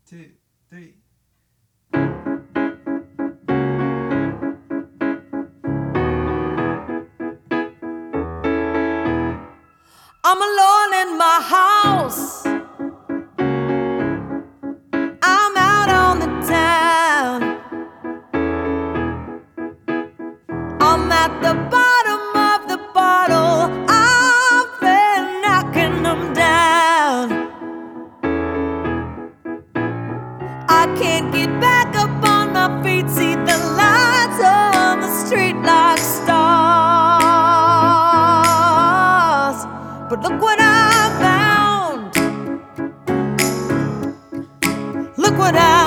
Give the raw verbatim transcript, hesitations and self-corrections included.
two, three. I'm alone in my house. I'm out on the town. I'm at the bottom of the bottle. I've been knocking them down. I can't get back up on my feet. See the lights on the street like stars. But look what I found. Look what I